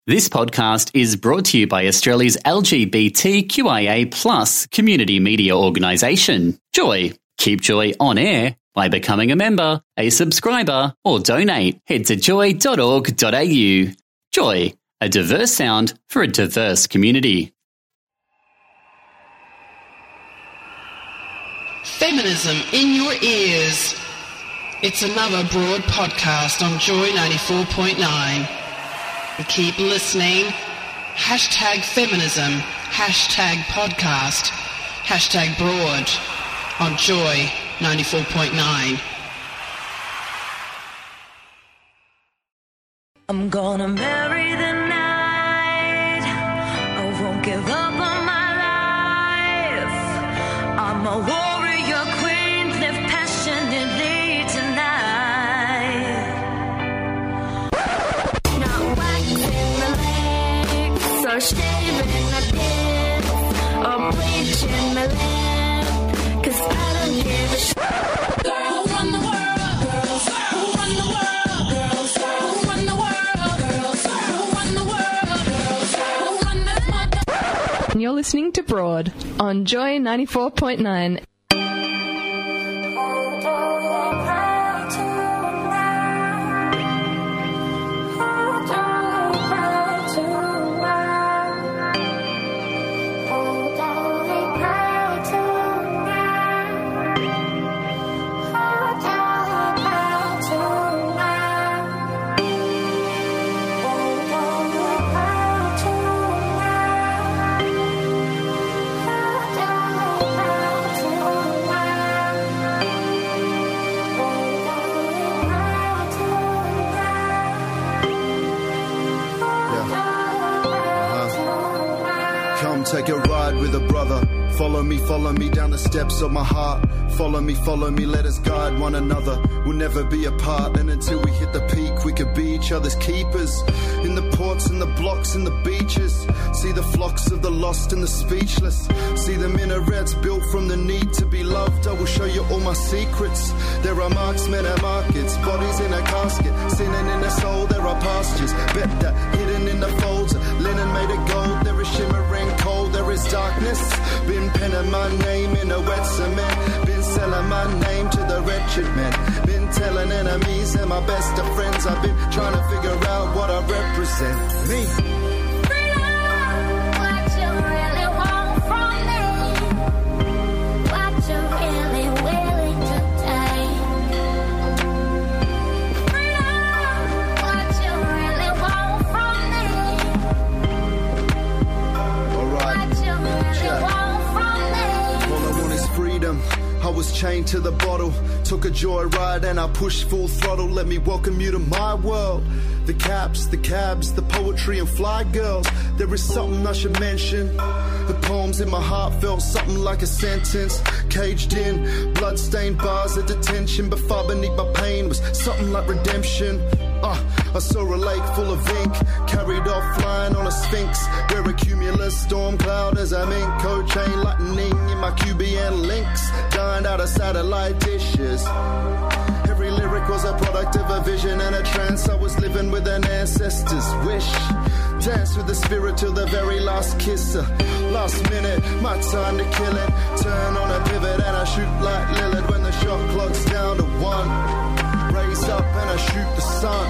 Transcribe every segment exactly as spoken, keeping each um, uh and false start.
This podcast is brought to you by Australia's L G B T Q I A plus community media organisation, Joy. Keep Joy on air by becoming a member, a subscriber, or donate. Head to joy dot org dot a u. Joy, a diverse sound for a diverse community. Feminism in your ears. It's another Broad podcast on Joy ninety-four point nine. Keep listening. Hashtag feminism. Hashtag podcast. Hashtag broad on Joy ninety-four point nine. I'm gonna marry the night. I won't give up on my life. I'm a warrior queen, live passionately tonight. Not waxing the legs, or shaving the tits, or bleaching the lips, 'cause I don't give a shit. Girl, run the world, girls, who run the world, girls, who run the world, girls, who run the world, girls, who run this mother. And you're listening to Broad on Joy ninety-four point nine. Take a ride with a brother. Follow me, follow me down the steps of my heart. Follow me, follow me, let us guide one another. We'll never be apart, and until we hit the peak, we could be each other's keepers. In the ports and the blocks and the beaches, see the flocks of the lost and the speechless. See the minarets built from the need to be loved. I will show you all my secrets. There are marksmen at markets, bodies in a casket, sinning in the soul. There are pastures, bet that hidden in the folds, linen made of gold. There is shimmering cold, there is darkness. Been penning my name in a wet cement. Been selling my name to the wretched men. Been telling enemies and my best of friends. I've been trying to figure out what I represent. Me. I was chained to the bottle, took a joyride and I pushed full throttle. Let me welcome you to my world. The caps, the cabs, the poetry and fly girls. There is something I should mention. The poems in my heart felt something like a sentence. Caged in, blood-stained bars of detention. But far beneath my pain was something like redemption. Uh, I saw a lake full of ink, carried off flying on a sphinx. Where a cumulus storm cloud as a mink coat chain lightning in my Q B N links. Dined out of satellite dishes. Every lyric was a product of a vision and a trance. I was living with an ancestor's wish. Dance with the spirit till the very last kiss. Uh, last minute, my time to kill it. Turn on a pivot and I shoot like Lillard when the shot clock's down to one. Raise up and I shoot the sun.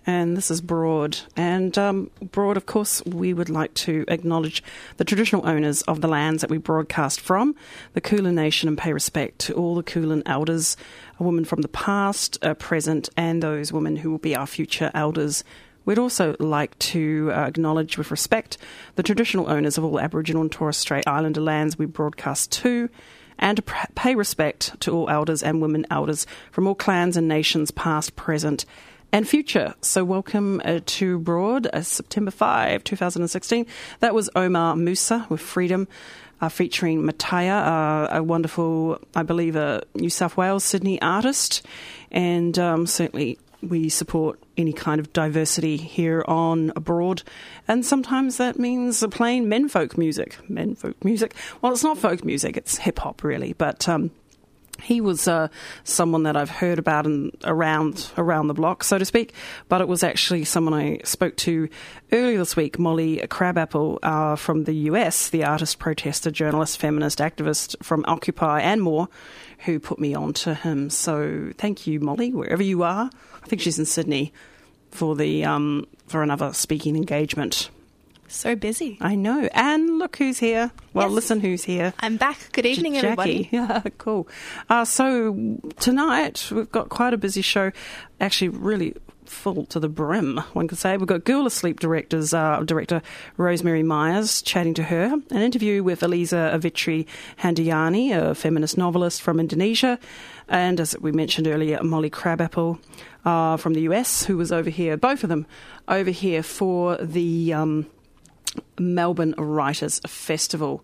and this is Broad. And um, Broad, of course, we would like to acknowledge the traditional owners of the lands that we broadcast from, the Kulin Nation, and pay respect to all the Kulin elders, women from the past, uh, present, and those women who will be our future elders. We'd also like to uh, acknowledge with respect the traditional owners of all Aboriginal and Torres Strait Islander lands we broadcast to, and to pr- pay respect to all elders and women elders from all clans and nations past, present, and future. So welcome uh, to Broad, uh, September fifth, twenty sixteen. That was Omar Musa with Freedom, uh, featuring Mataya, uh, a wonderful, I believe, a New South Wales, Sydney artist. And um, certainly we support any kind of diversity here on Broad. And sometimes that means playing menfolk music. Menfolk music. Well, it's not folk music, it's hip-hop, really. But Um, He was uh, someone that I've heard about and around around the block, so to speak, but it was actually someone I spoke to earlier this week, Molly Crabapple uh, from the U S, the artist, protester, journalist, feminist, activist from Occupy and more, who put me on to him. So thank you, Molly, wherever you are. I think she's in Sydney for the um, for another speaking engagement. So busy. I know. And look who's here. Well, Yes. listen who's here. I'm back. Good evening, Jackie. everybody. Yeah, cool. Uh, so tonight we've got quite a busy show, actually really full to the brim, one could say. We've got Girl Asleep directors, uh, director Rosemary Myers, chatting to her, an interview with Eliza Avitri Handayani, a feminist novelist from Indonesia, and as we mentioned earlier, Molly Crabapple uh, from the U S, who was over here, both of them over here for the Um, Melbourne Writers Festival.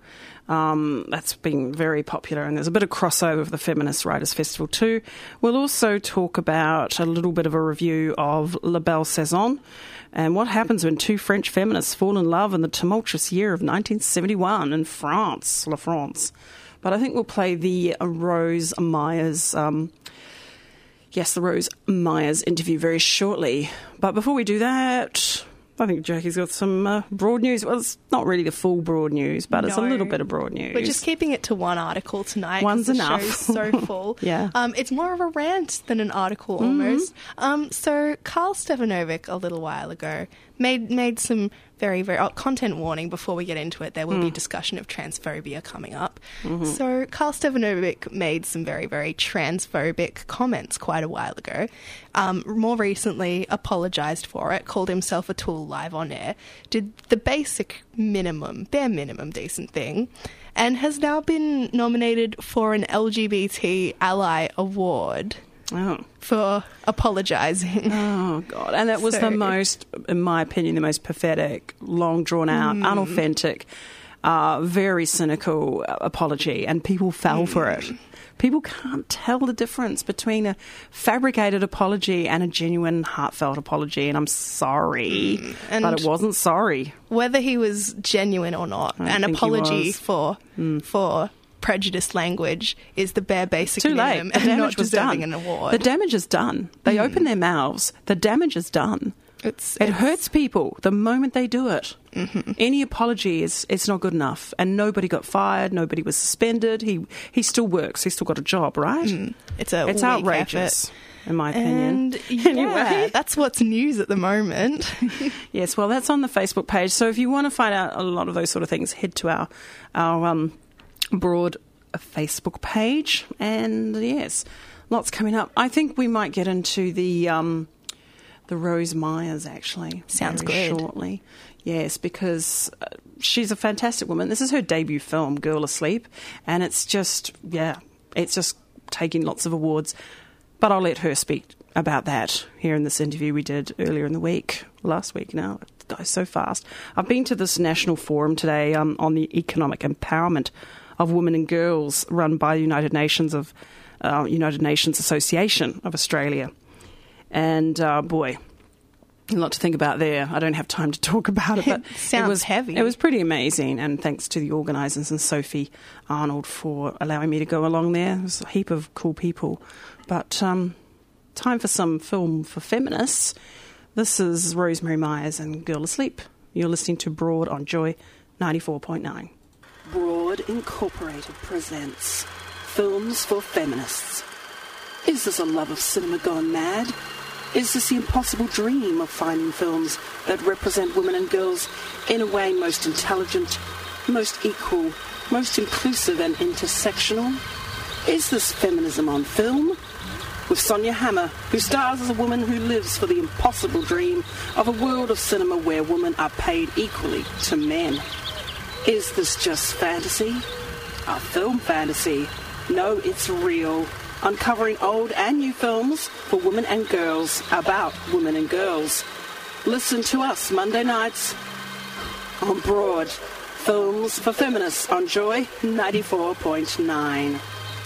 Um, that's been very popular, and there's a bit of crossover with the Feminist Writers Festival too. We'll also talk about a little bit of a review of La Belle Saison and what happens when two French feminists fall in love in the tumultuous year of nineteen seventy-one in France, La France. But I think we'll play the Rose Myers um yes, the Rose Myers interview very shortly. But before we do that, I think Jackie's got some uh, broad news. Well, it's not really the full broad news, but it's a No. little bit of broad news. We're just keeping it to one article tonight. 'cause One's the enough. Show's so full. Yeah. Um, it's more of a rant than an article, almost. Um, so Karl Stefanovic, a little while ago, made made some very, very oh, content warning before we get into it. There will be discussion of transphobia coming up. So Karl Stefanovic made some very, very transphobic comments quite a while ago. Um, more recently, apologised for it, called himself a tool live on air, did the basic minimum, bare minimum decent thing, and has now been nominated for an L G B T Ally Award Oh. for apologising. Oh, God. And that was So- the most, in my opinion, the most pathetic, long drawn out, unauthentic, uh, very cynical uh, apology. And people fell for it. People can't tell the difference between a fabricated apology and a genuine, heartfelt apology. And I'm sorry, and- but it wasn't sorry. Whether he was genuine or not, I an think he apology was. for for prejudiced language is the bare basic Too late. minimum The and not damage was deserving done. an award. The damage is done. They open their mouths. The damage is done. It's, It it's- hurts people the moment they do it. Mm-hmm. Any apology is it's not good enough, and nobody got fired. Nobody was suspended. He he still works. He's still got a job, right? It's a It's weak outrageous, in my opinion. And yeah, Anyway. that's what's news at the moment. Yes, well, that's on the Facebook page. So if you want to find out a lot of those sort of things, head to our our um, Broad Facebook page. And yes, lots coming up. I think we might get into the um, the Rose Myers actually. Sounds very good. Shortly, yes, because uh, she's a fantastic woman. This is her debut film, Girl Asleep, and it's just yeah, it's just taking lots of awards. But I'll let her speak about that here in this interview we did earlier in the week, last week now. It goes so fast. I've been to this national forum today um, on the economic empowerment of women and girls run by the United Nations of uh, United Nations Association of Australia. And uh, boy, a lot to think about there. I don't have time to talk about it, but It sounds it was heavy. It was pretty amazing, and thanks to the organisers and Sophie Arnold for allowing me to go along there. There's a heap of cool people. But um, time for some film for feminists. This is Rosemary Myers and Girl Asleep. You're listening to Broad on Joy ninety-four point nine. Broad Incorporated presents Films for Feminists. Is this a love of cinema gone mad? Is this the impossible dream of finding films that represent women and girls in a way most intelligent, most equal, most inclusive and intersectional? Is this feminism on film? With Sonia Hammer, who stars as a woman who lives for the impossible dream of a world of cinema where women are paid equally to men. Is this just fantasy? A film fantasy? No, it's real. Uncovering old and new films for women and girls about women and girls. Listen to us Monday nights on Broad. Films for Feminists on Joy ninety-four point nine.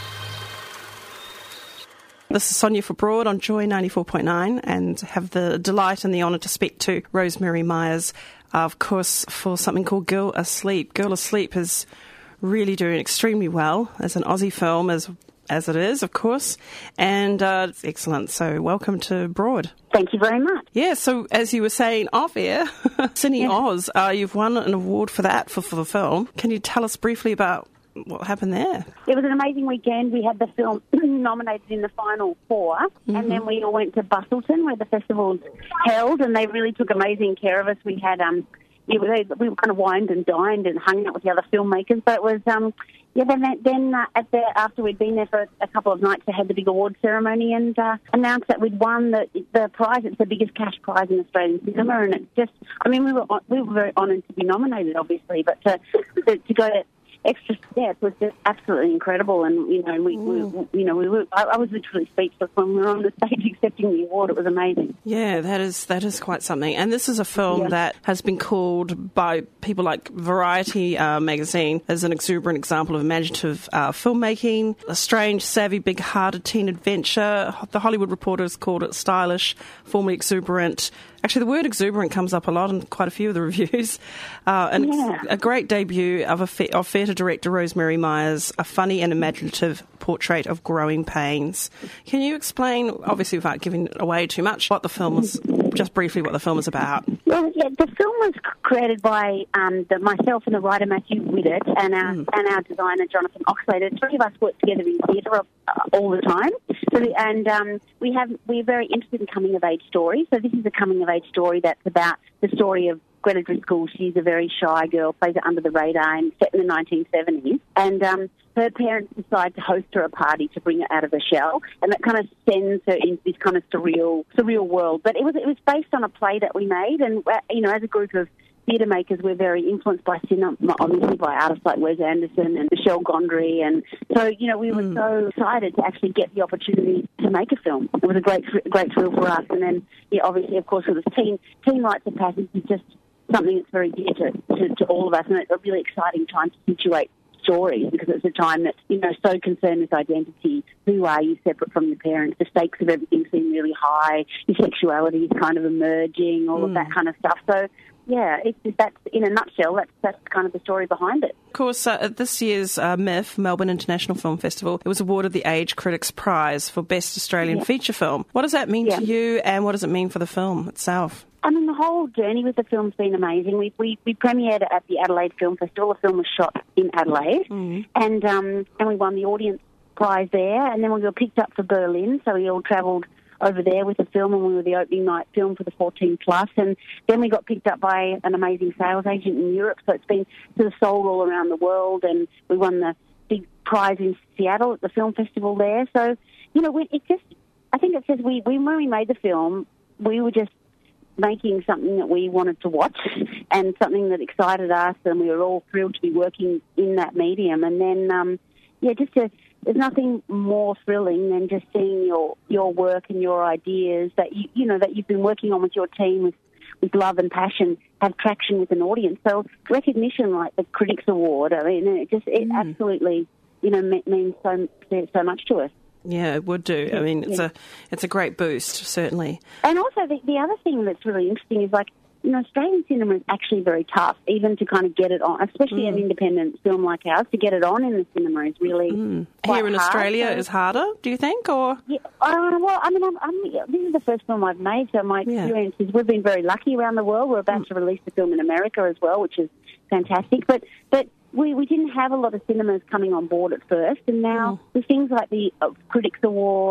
This is Sonia for Broad on Joy ninety-four point nine, and have the delight and the honour to speak to Rosemary Myers, uh, of course, for something called Girl Asleep. Girl Asleep is really doing extremely well as an Aussie film, as as it is, of course, and uh, it's excellent. So welcome to Broad. Thank you very much. Yeah, so as you were saying off air, Cine yeah. Oz, uh, you've won an award for that, for, for the film. Can you tell us briefly about what happened there? It was an amazing weekend. We had the film nominated in the final four, mm-hmm. and then we all went to Busselton, where the festival's held, and they really took amazing care of us. We had, um, yeah, we, we were kind of wined and dined and hung out with the other filmmakers, but it was, um, yeah, then, then uh, at the, after we'd been there for a couple of nights, they had the big award ceremony and uh, announced that we'd won the, the prize. It's the biggest cash prize in Australian cinema, and it's just, I mean, we were we were very honoured to be nominated, obviously, but to, to, to go to extra steps was just absolutely incredible, and you know, we, we you know, we were. I, I was literally speechless when we were on the stage accepting the award. It was amazing. Yeah, that is that is quite something. And this is a film yeah. that has been called by people like Variety uh, magazine as an exuberant example of imaginative uh, filmmaking, a strange, savvy, big-hearted teen adventure. The Hollywood Reporter has called it stylish, formally exuberant. Actually, the word exuberant comes up a lot in quite a few of the reviews. Uh, and yeah. a great debut of, a fe- of theatre director Rosemary Myers, a funny and imaginative portrait of growing pains. Can you explain, obviously without giving away too much, what the film is, just briefly what the film is about? Well, yeah, the film was created by um, the, myself and the writer Matthew Widdett and our, mm. and our designer Jonathan Oxlade. Three of us work together in theatre uh, all the time. So the, and um, we have, we're very interested in coming-of-age stories. So this is a coming-of-age story that's about the story of Greta Driscoll. She's a very shy girl, plays it under the radar, and set in the nineteen seventies. And um, her parents decide to host her a party to bring her out of her shell, and that kind of sends her into this kind of surreal, surreal world. But it was it was based on a play that we made, and you know, as a group of theatre makers, we're very influenced by cinema, obviously by artists like Wes Anderson and Michel Gondry, and so you know we were mm. so excited to actually get the opportunity to make a film. It was a great, great thrill for us. And then, yeah, obviously, of course, with this teen teen rites of passage is just something that's very dear to, to, to all of us, and it's a really exciting time to situate stories because it's a time that's, you know, so concerned with identity. Who are you separate from your parents? The stakes of everything seem really high. Your sexuality is kind of emerging, all mm. of that kind of stuff. So, yeah, it's just, that's, in a nutshell, that's, that's kind of the story behind it. Of course, uh, at this year's uh, M I F, Melbourne International Film Festival, it was awarded the Age Critics Prize for Best Australian yeah. Feature Film. What does that mean yeah. to you, and what does it mean for the film itself? I mean, the whole journey with the film's been amazing. We we, we premiered at the Adelaide Film Festival. The film was shot in Adelaide, mm. and um, and we won the audience prize there. And then we were picked up for Berlin, so we all travelled over there with the film, and we were the opening night film for the fourteen plus. And then we got picked up by an amazing sales agent in Europe, so it's been sort of sold all around the world. And we won the big prize in Seattle at the film festival there. So, you know, we, it just, I think it says we, we when we made the film, we were just making something that we wanted to watch and something that excited us, and we were all thrilled to be working in that medium. And then, um, yeah, just to, there's nothing more thrilling than just seeing your, your work and your ideas that you you know that you've been working on with your team with, with love and passion have traction with an audience. So recognition like the Critics Award, I mean, it just it mm. absolutely you know means so so much to us. Yeah, it would do. I mean, it's yeah. a it's a great boost, certainly. And also, the, the other thing that's really interesting is, like, you know, Australian cinema is actually very tough, even to kind of get it on, especially mm. an independent film like ours, to get it on in the cinema is really mm. quite Here in hard, Australia so. is harder, do you think, or? Yeah, uh, well, I mean, I'm, I'm, this is the first film I've made, so my yeah. experience is we've been very lucky around the world. We're about mm. to release the film in America as well, which is fantastic. But but we, we didn't have a lot of cinemas coming on board at first, and now mm. with things like the uh, Critics Award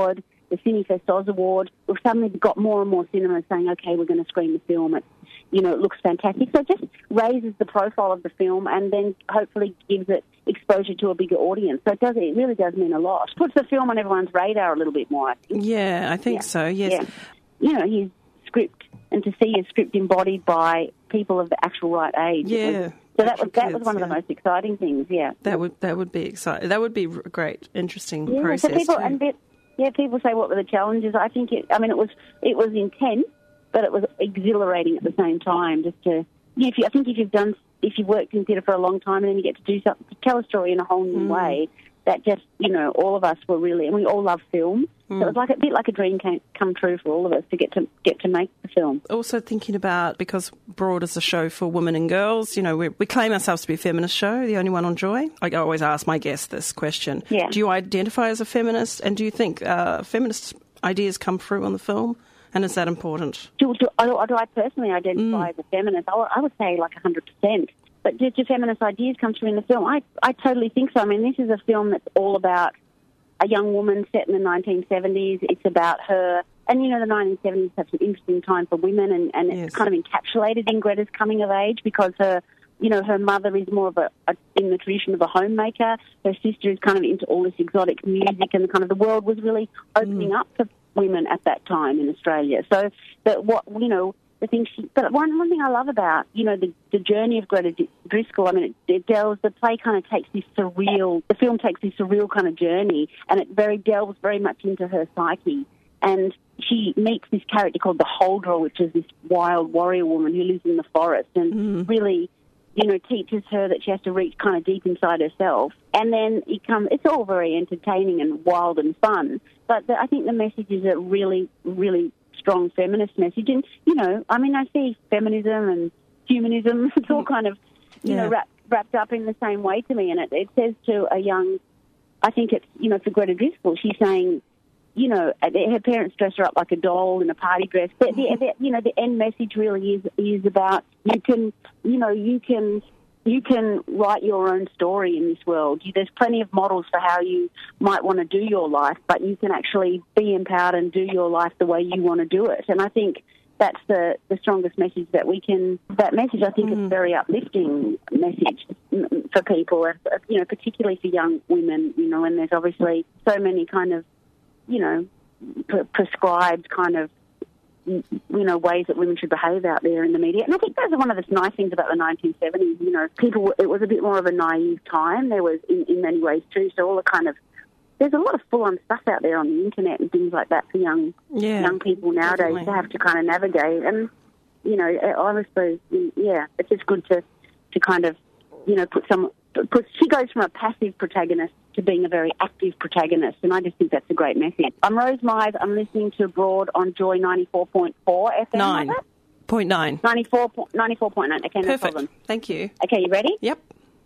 the CineFest Oz Award. We've suddenly got more and more cinemas saying, okay, we're going to screen the film. It, you know, it looks fantastic. So it just raises the profile of the film and then hopefully gives it exposure to a bigger audience. So it does. It really does mean a lot. Puts the film on everyone's radar a little bit more, I think. Yeah, I think yeah. so, yes. Yeah. You know, his script, and to see his script embodied by people of the actual right age. Yeah. Was, so that was that kids, was one yeah. of the most exciting things, yeah. That would that would be exciting. That would be a great, interesting yeah, process so people, too. and bit, yeah, people say what were the challenges. I think it. I mean, it was it was intense, but it was exhilarating at the same time. Just to, yeah, if you, I think if you've done if you've worked in theatre for a long time and then you get to do something, to tell a story in a whole new Mm. way. That just, you know, all of us were really, and we all love film. Mm. So it was like a bit like a dream came, come true for all of us to get to get to make the film. Also thinking about, because Broad is a show for women and girls, you know, we, we claim ourselves to be a feminist show, the only one on Joy. I always ask my guests this question. Yeah. Do you identify as a feminist, and do you think uh, feminist ideas come through on the film, and is that important? Do, do, do I personally identify Mm. as a feminist? I, I would say like one hundred percent. But do, do feminist ideas come through in the film? I, I totally think so. I mean, this is a film that's all about a young woman set in the nineteen seventies. It's about her, and you know, the nineteen seventies is such an interesting time for women, and, and Yes. it's kind of encapsulated in Greta's coming of age because her, you know, her mother is more of a, a in the tradition of a homemaker. Her sister is kind of into all this exotic music, and kind of the world was really opening Mm. up for women at that time in Australia. So that what you know. The thing she, but one one thing I love about, you know, the, the journey of Greta Driscoll, I mean, it, it delves, the play kind of takes this surreal, the film takes this surreal kind of journey, and it very delves very much into her psyche. And she meets this character called the Holdra, which is this wild warrior woman who lives in the forest, and Mm. really, you know, teaches her that she has to reach kind of deep inside herself. And then it comes, it's all very entertaining and wild and fun. But the, I think the message is a really, really strong feminist message. And, you know, I mean, I see feminism and humanism, it's all kind of, you Yeah. know, wrapped, wrapped up in the same way to me. And it, it says to a young, I think it's, you know, for Greta Driscoll, she's saying, you know, her parents dress her up like a doll in a party dress. But, the, the, you know, the end message really is is about you can, you know, you can... You can write your own story in this world. You, there's plenty of models for how you might want to do your life, but you can actually be empowered and do your life the way you want to do it. And I think that's the, the strongest message that we can, that message I think mm. is a very uplifting message for people, you know, particularly for young women, you know, and there's obviously so many kind of, you know, pre- prescribed kind of, you know, ways that women should behave out there in the media. And I think those are one of the nice things about the nineteen seventies. You know, people, it was a bit more of a naive time. There was, in, in many ways, too, so all the kind of, there's a lot of full-on stuff out there on the internet and things like that for young yeah, young people nowadays definitely. to have to kind of navigate. And, you know, I suppose, yeah, it's just good to, to kind of, you know, put some, put, she goes from a passive protagonist to being a very active protagonist, and I just think that's a great message. I'm Rose Myers. I'm listening to Broad on Joy ninety-four point four F M. Nine. Point nine. ninety-four, ninety-four point nine. Okay, no Perfect. problem. Thank you. Okay, you ready? Yep.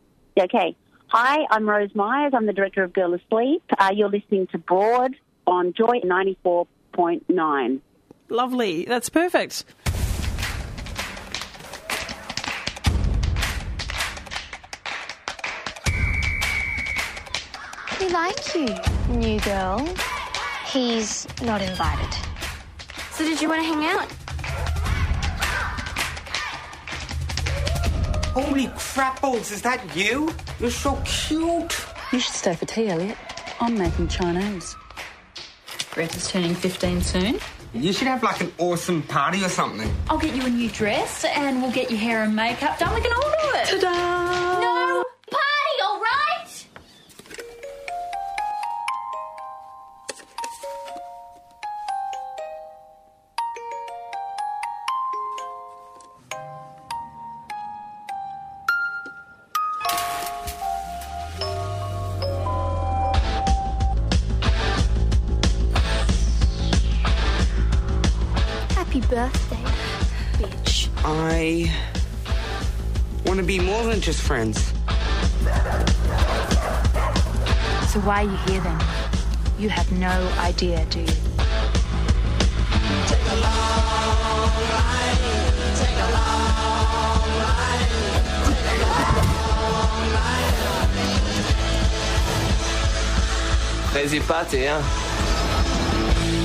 Okay. Hi, I'm Rose Myers. I'm the director of Girl Asleep. Uh, you're listening to Broad on Joy ninety-four point nine. Lovely. That's perfect. We like you, new girl. He's not invited. So did you want to hang out? Holy crapples, is that you? You're so cute. You should stay for tea, Elliot. I'm making Chinese. Greta's turning fifteen soon. You should have like an awesome party or something. I'll get you a new dress and we'll get your hair and makeup done. We can all do it. Ta-da! No party, all right? Happy birthday, bitch. I want to be more than just friends. So why are you here then? You have no idea, do you? Take a long ride, take a long ride, take a long ride. Crazy party, huh?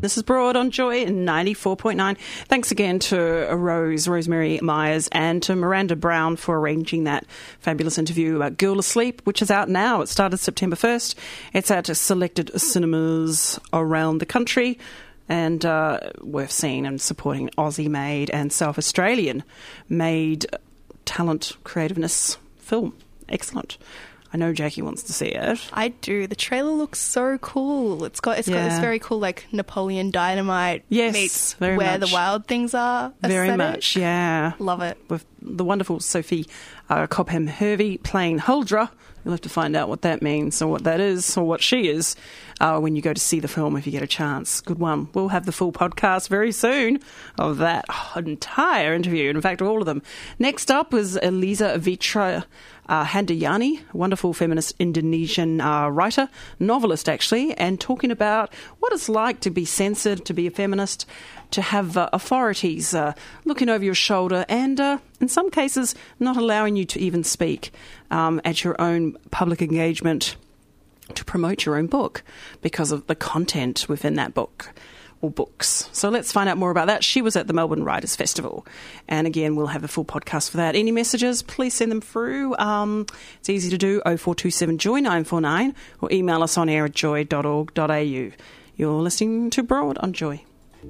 This is Broad on Joy ninety-four point nine. Thanks again to Rose, Rosemary Myers, and to Miranda Brown for arranging that fabulous interview about Girl Asleep, which is out now. It started September first. It's at selected cinemas around the country, and uh, worth seeing and supporting Aussie-made and South Australian-made talent, creativeness film. Excellent. I know Jackie wants to see it. I do. The trailer looks so cool. It's got it's got Yeah. this very cool like Napoleon Dynamite Yes, meets very Where much. the Wild Things Are. Very aesthetic. much, yeah. Love it. With the wonderful Sophie uh, Cobham Hervey playing Huldra. You'll have to find out what that means or what that is or what she is uh, when you go to see the film if you get a chance. Good one. We'll have the full podcast very soon of that entire interview. In fact, all of them. Next up was Eliza Vitra uh, Handayani, a wonderful feminist Indonesian uh, writer, novelist actually, and talking about what it's like to be censored, to be a feminist, to have uh, authorities uh, looking over your shoulder and, uh, in some cases, not allowing you to even speak um, at your own public engagement to promote your own book because of the content within that book or books. So let's find out more about that. She was at the Melbourne Writers' Festival. And again, we'll have a full podcast for that. Any messages, please send them through. Um, it's easy to do, oh four two seven joy nine four nine, or email us on air at joy dot org dot a u. You're listening to Broad on Joy.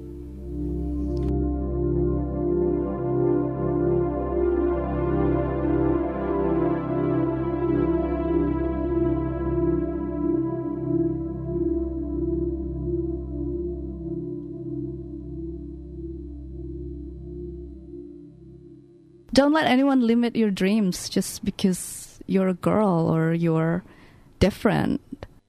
Don't let anyone limit your dreams just because you're a girl or you're different.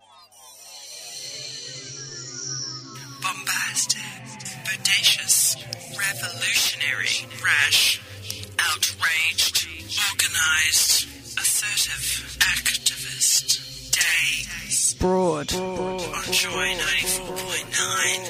Bombastic, bodacious, revolutionary, rash, outraged, organized, assertive, activist, day. Broad. On Joy ninety-four point nine.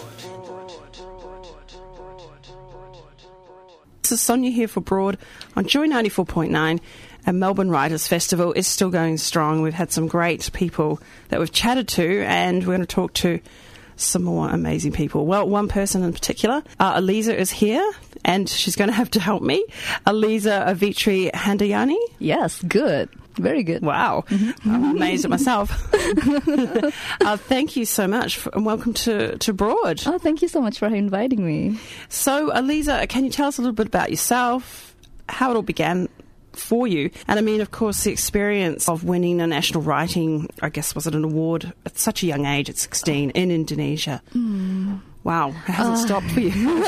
This is Sonia here for Broad on Joy ninety-four point nine. And Melbourne Writers' Festival is still going strong. We've had some great people that we've chatted to, and we're going to talk to some more amazing people. Well, one person in particular, uh, Eliza is here, and she's going to have to help me. Eliza Avitri Handayani. Yes, good. Very good. Wow. Mm-hmm. I'm amazed at myself. uh, thank you so much, for, and welcome to, to Broad. Oh, thank you so much for inviting me. So, Eliza, can you tell us a little bit about yourself, how it all began for you? And I mean, of course, the experience of winning a national writing, I guess, was it an award at such a young age, at sixteen, in Indonesia. Mm. Wow. It hasn't uh, stopped for you.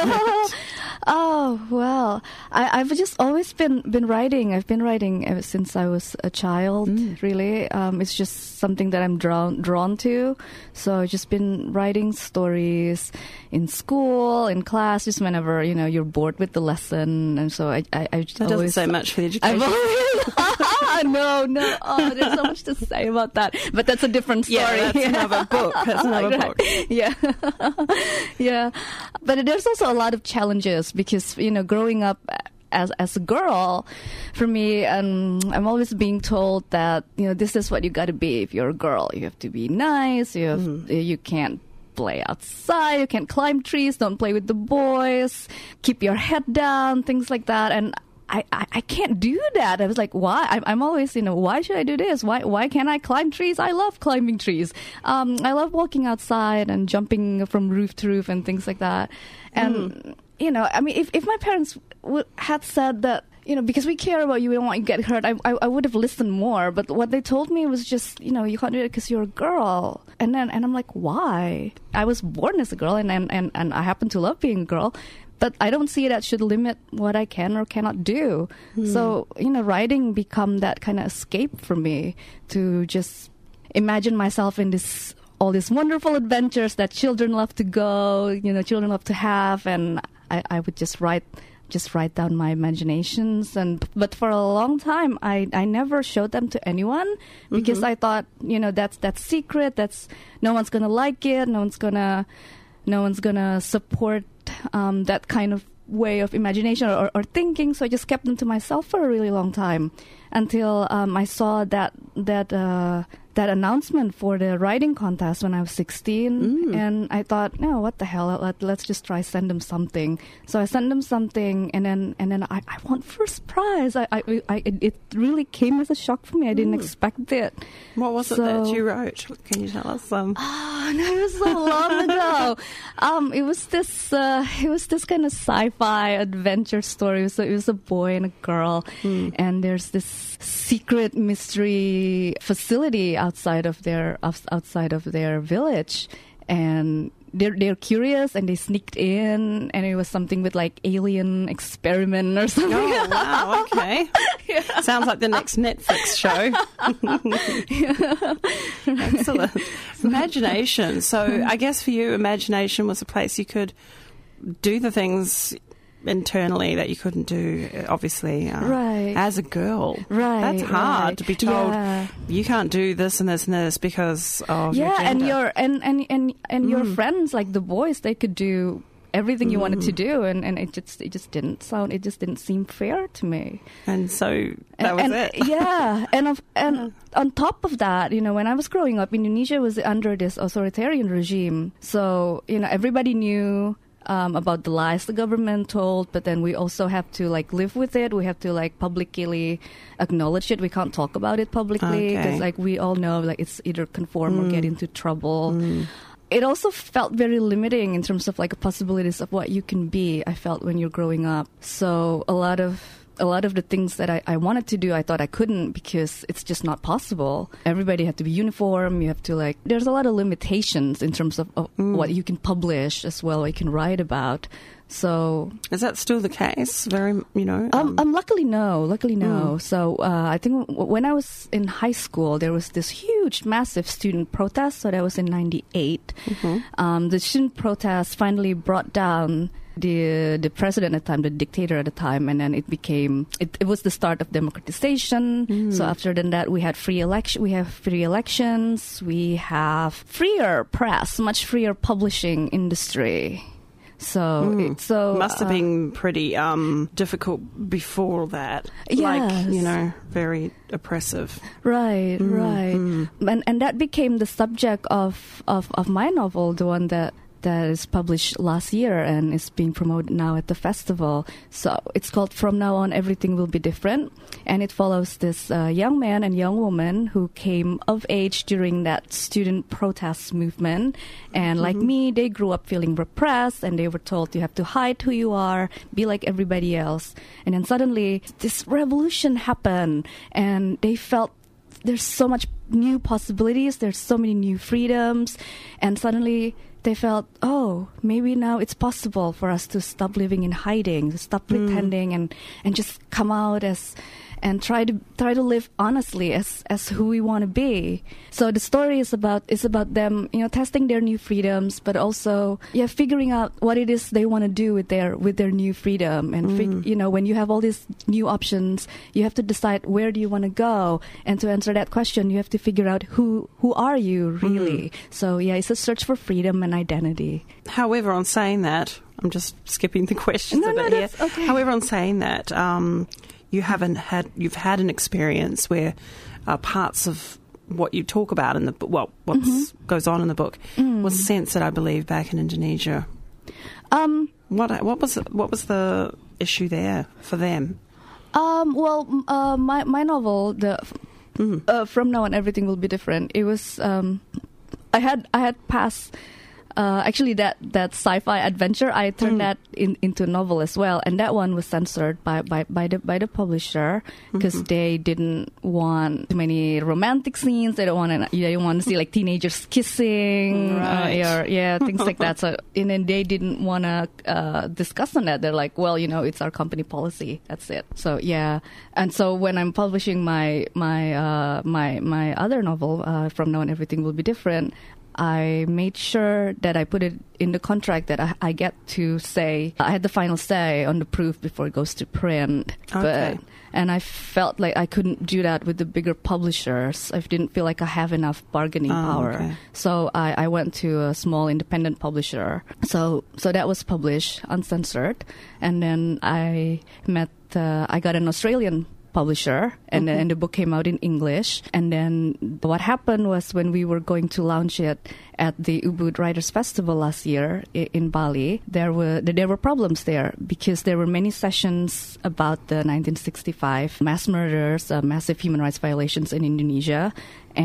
Oh, well, I, I've just always been, been writing. I've been writing ever since I was a child, mm. really. Um, it's just something that I'm drawn drawn to. So I've just been writing stories in school, in class, just whenever, you know, you're bored with the lesson. And so I, I, I just That always, doesn't say much for the education. I've always, no, no. Oh, there's so much to say about that. But that's a different story. Yeah, that's yeah. another book. That's another right. book. Yeah. Yeah. But there's also a lot of challenges because, you know, growing up as as a girl, for me, um, I'm always being told that, you know, this is what you got to be if you're a girl. You have to be nice. You have, mm. you can't play outside. You can't climb trees. Don't play with the boys. Keep your head down. Things like that. And I, I, I can't do that. I was like, why? I'm, I'm always, you know, why should I do this? Why why can't I climb trees? I love climbing trees. Um, I love walking outside and jumping from roof to roof and things like that. And, mm. you know, I mean, if, if my parents w- had said that, you know, because we care about you, we don't want you to get hurt, I, I I would have listened more. But what they told me was just, you know, you can't do it because you're a girl. And then and I'm like, why? I was born as a girl, and, and, and, and I happen to love being a girl. But I don't see that should limit what I can or cannot do. Mm. So, you know, writing become that kind of escape for me to just imagine myself in this all these wonderful adventures that children love to go, you know, children love to have. And I, I would just write just write down my imaginations. And but for a long time, I, I never showed them to anyone because mm-hmm. I thought, you know, that's that's secret. That's no one's going to like it. No one's going to no one's going to support Um, that kind of way of imagination or, or thinking, so I just kept them to myself for a really long time until um, I saw that that uh, that announcement for the writing contest when I was sixteen, Mm. and I thought, no, what the hell? Let, let's just try send them something. So I sent them something, and then and then I, I won first prize. I, I, I it really came as a shock for me. I didn't Mm. expect it. What was it So- that you wrote? Can you tell us? Um, Oh, no, it was so long ago. Um, it was this, uh, it was this kind of sci-fi adventure story. So it was a boy and a girl, and there's this secret mystery facility outside of their outs- outside of their village, and they're they're curious and they sneaked in, and it was something with like alien experiment or something. Oh, wow, okay. Sounds like the next Netflix show. Excellent. Imagination. So I guess for you, imagination was a place you could do the things internally that you couldn't do, obviously, uh, Right. as a girl. Right, That's hard right. to be told, Yeah. you can't do this and this and this because of your yeah, gender. and your and and and, and your Mm. friends, like the boys, they could do everything you wanted to Mm. do, and, and it just it just didn't sound it just didn't seem fair to me. And so that And- was and, it. Yeah, and of, and on top of that, you know, when I was growing up, Indonesia was under this authoritarian regime, so you know everybody knew. Um, about the lies the government told, but then we also have to like live with it. We have to like publicly acknowledge it. We can't talk about it publicly because Okay. like we all know like it's either conform or Mm. get into trouble. Mm. It also felt very limiting in terms of like possibilities of what you can be. I felt when you're growing up. So a lot of a lot of the things that I, I wanted to do, I thought I couldn't because it's just not possible. Everybody had to be uniform. You have to like, there's a lot of limitations in terms of, of Mm. what you can publish as well, what you can write about. So is that still the case? Very, you know. Um, um, luckily, no. Luckily, no. Mm. So uh, I think w- when I was in high school, there was this huge, massive student protest. So that was in ninety-eight. Mhm. Um, the student protest finally brought down the the president at the time, the dictator at the time, and then it became it, it was the start of democratization. Mm. So after then that, we had free election. We have free elections. We have freer press, much freer publishing industry. So, Mm. it, so must have uh, been pretty um, difficult before that. Yes. Like, you know, very oppressive. Right, Mm, right, mm. and and that became the subject of, of, of my novel, the one that that is published last year and is being promoted now at the festival. So it's called From Now On Everything Will Be Different, and it follows this uh, young man and young woman who came of age during that student protest movement, and like Mhm. me, they grew up feeling repressed, and they were told you have to hide who you are, be like everybody else, and then suddenly this revolution happened, and they felt there's so much new possibilities, there's so many new freedoms, and suddenly they felt, oh, maybe now it's possible for us to stop living in hiding, to stop Mm. pretending, and, and just come out as and try to try to live honestly as as who we want to be. So the story is about is about them, you know, testing their new freedoms, but also yeah, figuring out what it is they want to do with their with their new freedom. And fig- Mm. you know, when you have all these new options, you have to decide where do you want to go. And to answer that question, you have to figure out who who are you really. So yeah, it's a search for freedom and identity. However, on saying that, I'm just skipping the questions No, a no, bit here. that's okay. However, on saying that, um, you haven't had you've had an experience where uh, parts of what you talk about in the book, well, what Mm-hmm. goes on in the book, Mm. was censored, I believe, back in Indonesia. Um, what what was what was the issue there for them? Um, well, m- uh, my my novel, the uh, From Now On Everything Will Be Different. It was um, I had I had passed. Uh, actually, that, that sci-fi adventure, I turned Mm. that in, into a novel as well, and that one was censored by, by, by the by the publisher because Mhm. they didn't want too many romantic scenes. They don't want to, they don't want to see like teenagers kissing, Right. uh, or, yeah, things like that. So, and then they didn't want to uh, discuss on that. They're like, well, you know, it's our company policy. That's it. So yeah, and so when I'm publishing my my uh, my my other novel, uh, From Now On Everything Will Be Different, I made sure that I put it in the contract that I, I get to say I had the final say on the proof before it goes to print. Okay. But, and I felt like I couldn't do that with the bigger publishers. I didn't feel like I have enough bargaining Oh, power. okay. So I, I went to a small independent publisher. So so that was published uncensored, and then I met. Uh, I got an Australian publisher, and then and the book came out in English. And then what happened was when we were going to launch it at the Ubud Writers Festival last year i- in Bali, there were there were problems there because there were many sessions about the nineteen sixty-five mass murders, uh, massive human rights violations in Indonesia.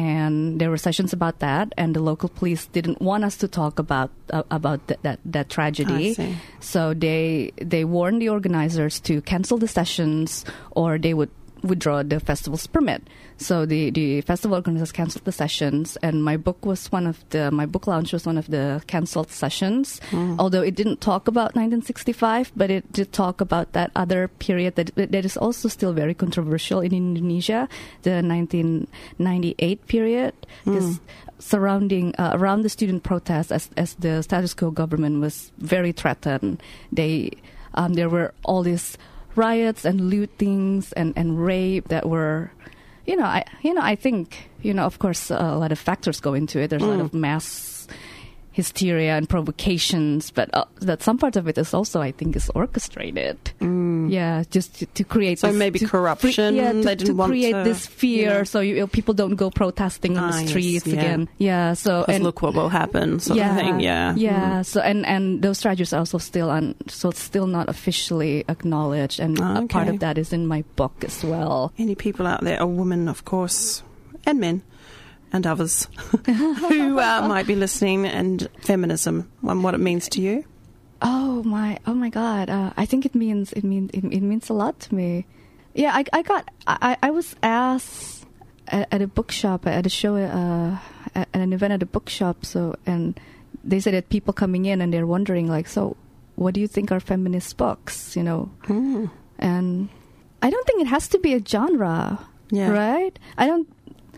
And there were sessions about that, and the local police didn't want us to talk about uh, about th- that that tragedy. I see. So they they warned the organizers to cancel the sessions, or they would withdraw the festival's permit. So the, the festival organizers canceled the sessions, and my book was one of the my book launch was one of the canceled sessions. Mm. Although it didn't talk about nineteen sixty-five, but it did talk about that other period that that is also still very controversial in Indonesia, the nineteen ninety-eight period, because Mm. surrounding uh, around the student protests, as as the status quo government was very threatened. They um, there were all these riots and lootings and, and rape that were, you know, I you know I think you know of course uh, a lot of factors go into it. There's a lot Mm. of mass hysteria and provocations, but uh, that some part of it is also, I think, is orchestrated. Mm. Yeah, just to, to create. So this, maybe to corruption, Free, yeah, to, they didn't to want create to, this fear, you know. so you, people don't go protesting on Ah, the yes, streets yeah. again. Yeah. So Because and look what will happen, sort yeah, of thing. Yeah. Yeah. Mm. So and and those tragedies are also still un, so it's still not officially acknowledged, and Ah, a part okay. of that is in my book as well. Any people out there, or women, of course, and men, and others, who uh, might be listening, and feminism, and what it means to you? Oh my! Oh my God! Uh, I think it means it means it, it means a lot to me. Yeah, I I got I I was asked at, at a bookshop at a show uh, at an event at a bookshop. So and they said that people coming in and they're wondering like, so what do you think are feminist books? You know, Mm. and I don't think it has to be a genre. Yeah. Right? I don't.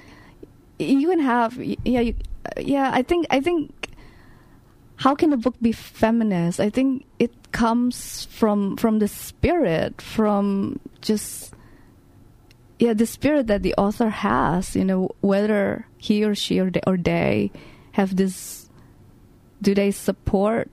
You can have yeah you, yeah. I think I think. How can a book be feminist? I think it comes from from the spirit, from just yeah, the spirit that the author has. You know, whether he or she or they, or they have this. Do they support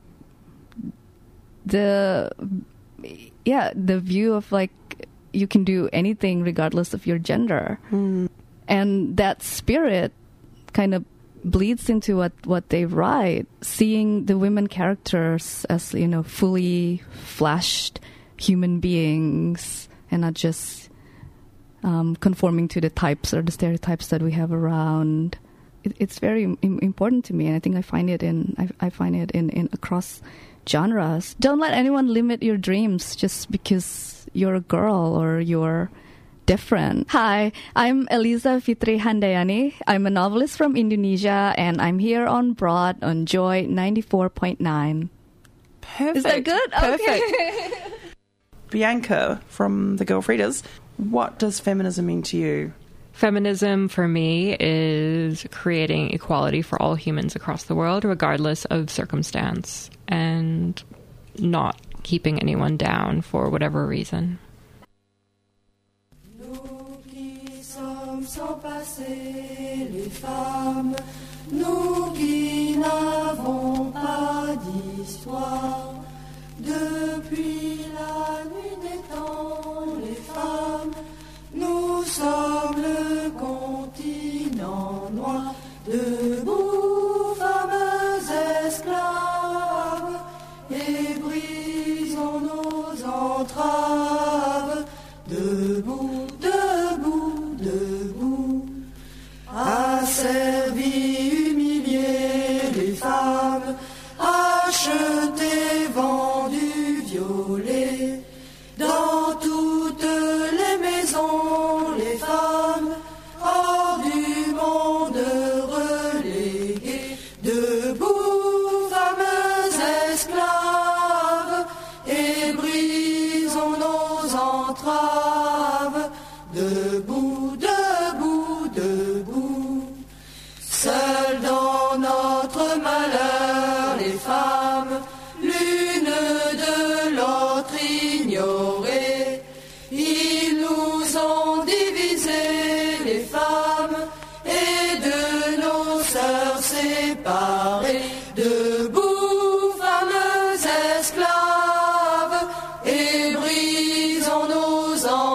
the yeah the view of like you can do anything regardless of your gender, Mm. and that spirit kind of bleeds into what, what they write, seeing the women characters as, you know, fully fleshed human beings and not just um, conforming to the types or the stereotypes that we have around. It, it's very im- important to me, and I think I find it in I, I find it in, in across genres. Don't let anyone limit your dreams just because you're a girl or you're different. Hi, I'm Eliza Fitri Handayani. I'm a novelist from Indonesia, and I'm here on Broad on Joy ninety-four point nine. Perfect. Is that good? Perfect. Okay. Bianca from the Girlfrienders, what does feminism mean to you? Feminism for me is creating equality for all humans across the world, regardless of circumstance, and not keeping anyone down for whatever reason. Sans passer les femmes, nous qui n'avons pas d'histoire, depuis la nuit des temps, les femmes, nous sommes le continent noir, debout, fameuses esclaves, et brisons nos entraves, debout, debout, debout, asservis, humiliés, les femmes, achetées, vendues, violées, dans toutes les maisons, les femmes, hors du monde reléguées, debout, fameuses esclaves, et brisons nos entraves, debout, debout, debout, seules dans notre malheur, les femmes, l'une de l'autre ignorées, ils nous ont divisés, les femmes, et de nos sœurs séparées, debout, fameuses esclaves, et brisons nos entraves.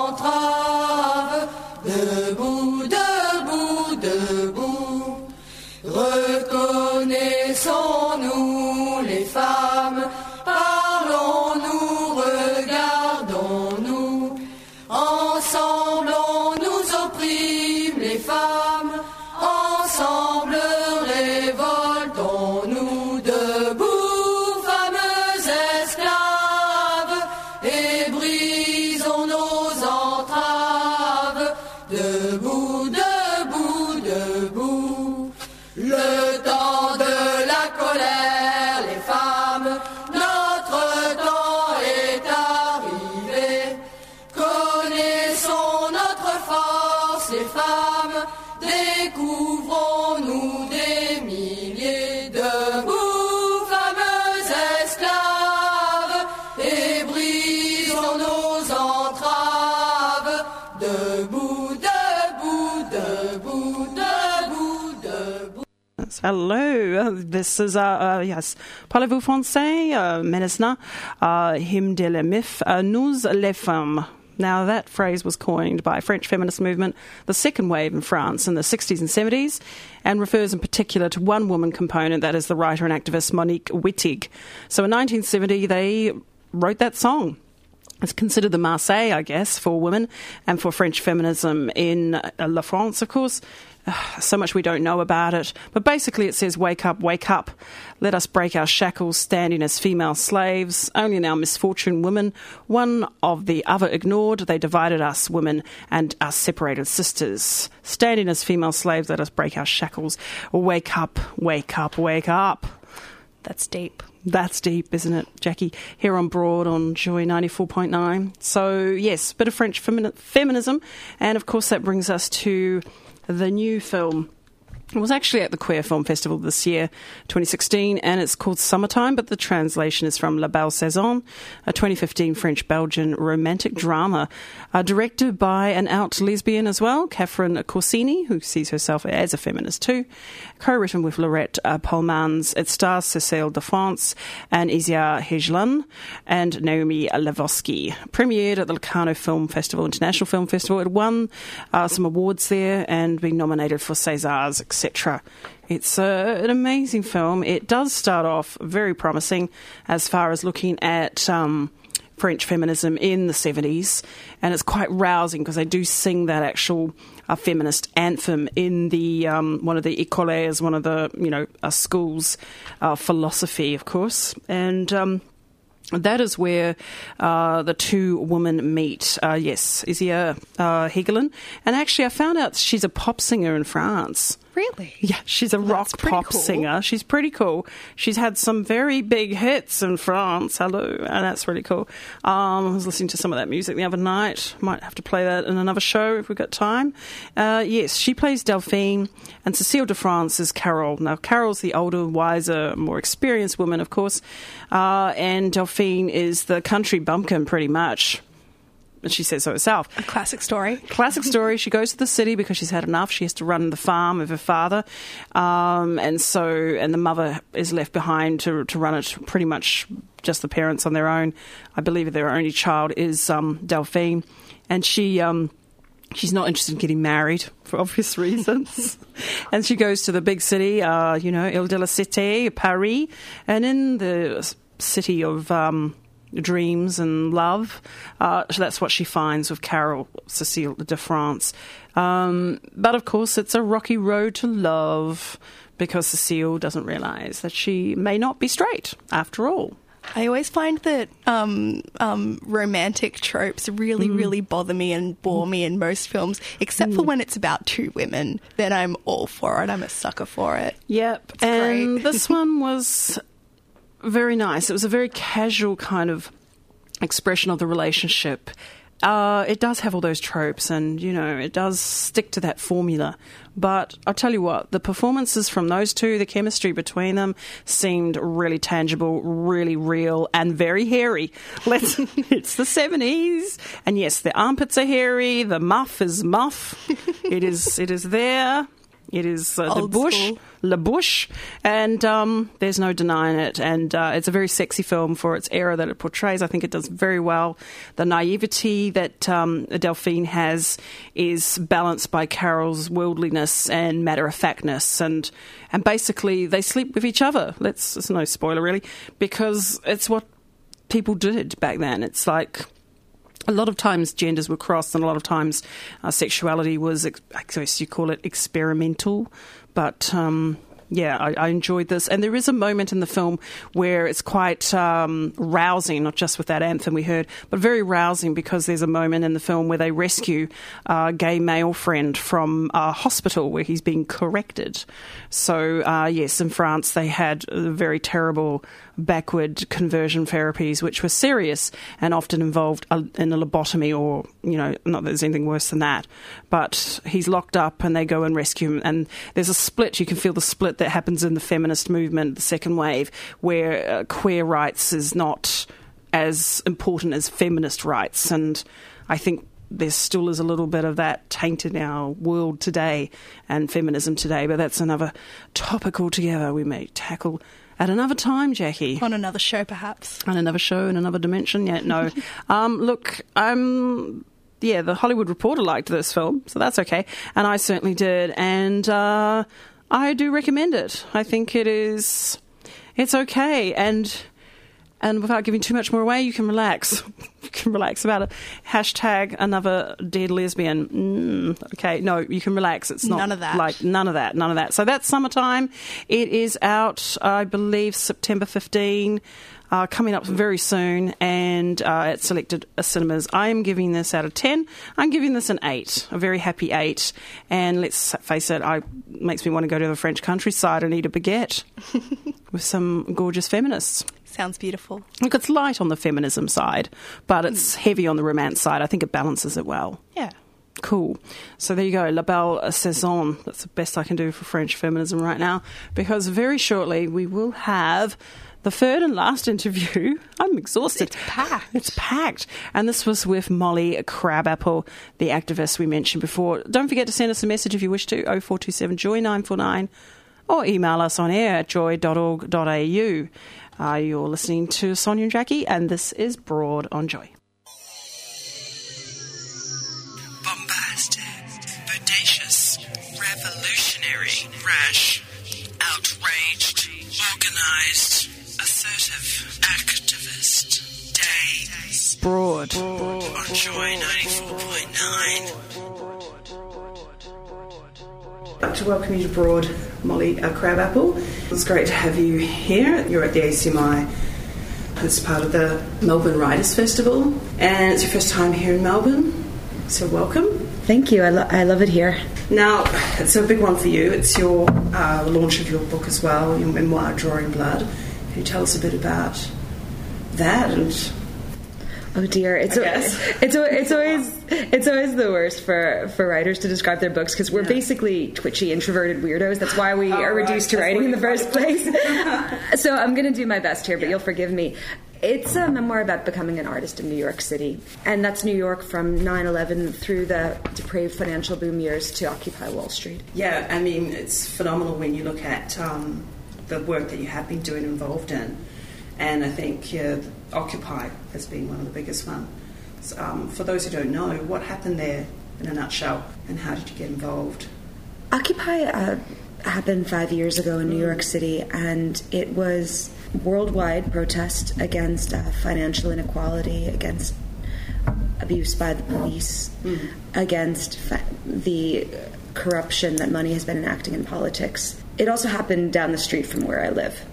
brisons nos entraves. Debout, debout, debout. Le temps de la colère, les femmes, notre temps est arrivé. Connaissons notre force, les femmes, découvrons-nous des milliers. Debout, fameux esclaves, et brisons nos entraves. Debout, debout, debout, debout, debout. Hello, uh, this is, uh, uh, yes, parlez-vous français, uh, Menesna, uh, hymne de la mif, uh, nous les femmes. Now, that phrase was coined by French feminist movement, the second wave in France in the sixties and seventies, and refers in particular to one woman component, that is the writer and activist Monique Wittig. So in nineteen seventy, they wrote that song. It's considered the Marseille, I guess, for women and for French feminism in uh, La France, of course. Uh, so much we don't know about it. But basically it says, wake up, wake up. Let us break our shackles, standing as female slaves. Only in our misfortune, women, one of the other ignored. They divided us, women, and us separated sisters. Standing as female slaves, let us break our shackles. Wake up, wake up, wake up. That's deep. That's deep, isn't it, Jackie? Here on Broad on Joy ninety-four point nine. So, yes, bit of French femi- feminism. And, of course, that brings us to the new film. It was actually at the Queer Film Festival this year, twenty sixteen, and it's called Summertime, but the translation is from La Belle Saison, a twenty fifteen French-Belgian romantic drama, uh, directed by an out lesbian as well, Catherine Corsini, who sees herself as a feminist too, co-written with Laurette uh, Polmans. It stars Cécile de France and Isia Hejlan and Naomi Levosky. Premiered at the Locarno Film Festival, International Film Festival. It won uh, some awards there and been nominated for Césars, et cetera. It's uh, an amazing film. It does start off very promising as far as looking at um, French feminism in the seventies, and it's quite rousing because they do sing that actual uh, feminist anthem in the um, one of the écoles, one of the you know uh, schools, uh, philosophy, of course, and. Um, That is where uh, the two women meet. Uh, yes, Isia uh, Hegelen. And actually, I found out she's a pop singer in France. Really? Yeah, she's a Well, rock that's pretty pop cool. singer. She's pretty cool. She's had some very big hits in France. Hello, and that's really cool. Um, I was listening to some of that music the other night. Might have to play that in another show if we've got time. Uh, yes, she plays Delphine, and Cécile de France is Carol. Now, Carol's the older, wiser, more experienced woman, of course, uh, and Delphine is the country bumpkin, pretty much. And she says so herself. A classic story. Classic story. She goes to the city because she's had enough. She has to run the farm of her father. Um, and so, and the mother is left behind to to run it, pretty much just the parents on their own. I believe their only child is um, Delphine. And she... Um, She's not interested in getting married for obvious reasons. And she goes to the big city, uh, you know, Ile de la Cité, Paris. And in the city of um, dreams and love, uh, so that's what she finds with Carol, Cécile de France. Um, but, of course, it's a rocky road to love because Cécile doesn't realise that she may not be straight after all. I always find that um, um, romantic tropes really, Mm. really bother me and bore me in most films, except for when it's about two women. Then I'm all for it. I'm a sucker for it. Yep. It's and great. this one was very nice. It was a very casual kind of expression of the relationship. Uh, it does have all those tropes and, you know, it does stick to that formula. But I'll tell you what, the performances from those two, the chemistry between them seemed really tangible, really real, and very hairy. Let's, it's the seventies. And yes, the armpits are hairy, the muff is muff. It is, it is there. It is uh, the Old bush, school. Le Bush, and um, there's no denying it. And uh, it's a very sexy film for its era that it portrays. I think it does very well. The naivety that um, Delphine has is balanced by Carol's worldliness and matter-of-factness. And and basically, they sleep with each other. Let's, it's no spoiler, really, because it's what people did back then. It's like... A lot of times genders were crossed and a lot of times uh, sexuality was, ex- I guess you call it experimental. But, um, Yeah, I, I enjoyed this. And there is a moment in the film where it's quite um, rousing, not just with that anthem we heard, but very rousing because there's a moment in the film where they rescue a gay male friend from a hospital where he's being corrected. So, uh, yes, in France they had very terrible backward conversion therapies, which were serious and often involved a, in a lobotomy or, you know, not that there's anything worse than that. But he's locked up and they go and rescue him. And there's a split, you can feel the split that happens in the feminist movement, the second wave, where uh, queer rights is not as important as feminist rights. And I think there still is a little bit of that taint in our world today and feminism today, but that's another topic altogether we may tackle at another time, Jackie. On another show, perhaps. On another show, in another dimension. Yeah, no. um, look, um, yeah, the Hollywood Reporter liked this film, so that's okay. And I certainly did. And uh, I do recommend it. I think it is, it's okay. And and without giving too much more away, you can relax. You can relax about it. Hashtag another dead lesbian. Mm, okay, no, you can relax. It's not none of that. Like none of that, none of that. So that's Summertime. It is out, I believe, September fifteenth. Uh, coming up very soon, and uh, at selected cinemas. I am giving this out of ten. I'm giving this an eight, a very happy eight. And let's face it, I makes me want to go to the French countryside and eat a baguette with some gorgeous feminists. Sounds beautiful. Look, it's light on the feminism side, but it's heavy on the romance side. I think it balances it well. Yeah. Cool. So there you go, La Belle Saison. That's the best I can do for French feminism right now, because very shortly we will have the third and last interview. I'm exhausted. It's packed. It's packed. And this was with Molly Crabapple, the activist we mentioned before. Don't forget to send us a message if you wish to, oh four two seven joy nine four nine, or email us on air at joy dot org dot a u. Uh, you're listening to Sonia and Jackie, and this is Broad on Joy. Bombastic, bodacious, revolutionary, rash, outraged, organised, assertive, activist, day. Broad. Broad. On Joy ninety-four point nine. I'd like to welcome you to Broad, Molly uh, Crabapple. It's great to have you here. You're at the A C M I as part of the Melbourne Writers Festival, and it's your first time here in Melbourne, so welcome. Thank you. I, lo- I love it here. Now, it's a big one for you. It's your uh, launch of your book as well, your memoir, Drawing Blood. Can you tell us a bit about that? And oh dear, it's a, it's a, it's always it's always the worst for, for writers to describe their books, because we're yeah. basically twitchy, introverted weirdos. That's why we oh, are reduced right. to writing in the first place. So I'm going to do my best here, but yeah. you'll forgive me. It's a memoir about becoming an artist in New York City. And that's New York from nine eleven through the depraved financial boom years to Occupy Wall Street. Yeah, I mean, it's phenomenal when you look at um, the work that you have been doing involved in. And I think yeah, Occupy has been one of the biggest ones. Um, for those who don't know, what happened there in a nutshell, and how did you get involved? Occupy uh, happened five years ago in New York City, and it was worldwide protest against uh, financial inequality, against abuse by the police, mm. against fa- the corruption that money has been enacting in politics. It also happened down the street from where I live.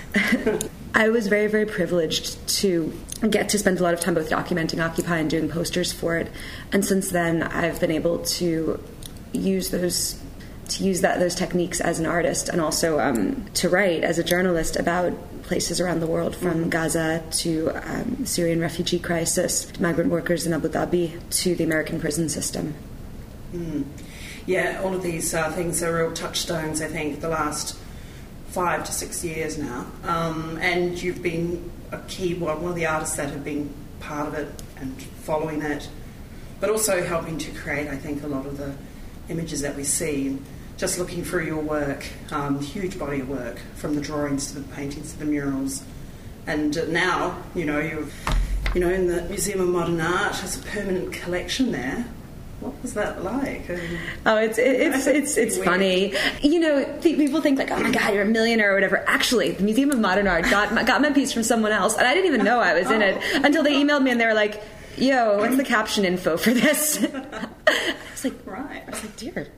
I was very, very privileged to get to spend a lot of time both documenting Occupy and doing posters for it. And since then, I've been able to use those to use that those techniques as an artist, and also um, to write as a journalist about places around the world, from mm-hmm. Gaza to um, Syrian refugee crisis, to migrant workers in Abu Dhabi, to the American prison system. Mm. Yeah, all of these uh, things are real touchstones, I think, the last five to six years now. Um, and you've been a key one, one of the artists that have been part of it and following it, but also helping to create, I think, a lot of the images that we see. And just looking through your work, um, huge body of work, from the drawings to the paintings to the murals. And uh, now, you know, you're you know, in the Museum of Modern Art, there's a permanent collection there. What was that like? Um, oh, it's it, it's it's it's weird. Funny. You know, th- people think like, oh my God, you're a millionaire or whatever. Actually, the Museum of Modern Art got my, got my piece from someone else, and I didn't even know I was oh. in it until they emailed me and they were like, "Yo, what's the caption info for this?" I was like, right. I was like, dear, oh,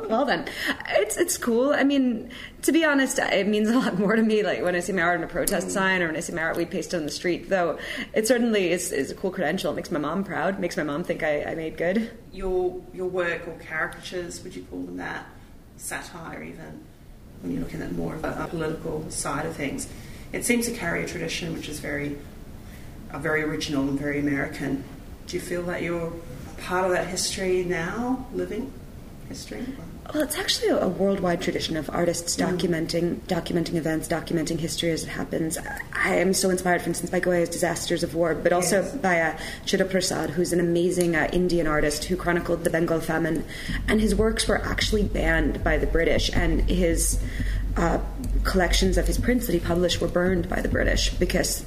Well then, it's it's cool. I mean, to be honest, it means a lot more to me. Like when I see Marat on a protest mm. sign, or when I see Marat weed pasted on the street. Though it certainly is, is a cool credential. It makes my mom proud. Makes my mom think I, I made good. Your your work or caricatures, would you call them that? Satire, even when you're looking at more of a, a political side of things, it seems to carry a tradition which is very, uh, very original and very American. Do you feel that you're part of that history now, living history? Well, it's actually a worldwide tradition of artists documenting mm. documenting events, documenting history as it happens. I am so inspired, for instance, by Goya's Disasters of War, but also yes. by uh, Chitra Prasad, who's an amazing uh, Indian artist who chronicled the Bengal famine. And his works were actually banned by the British, and his uh, collections of his prints that he published were burned by the British because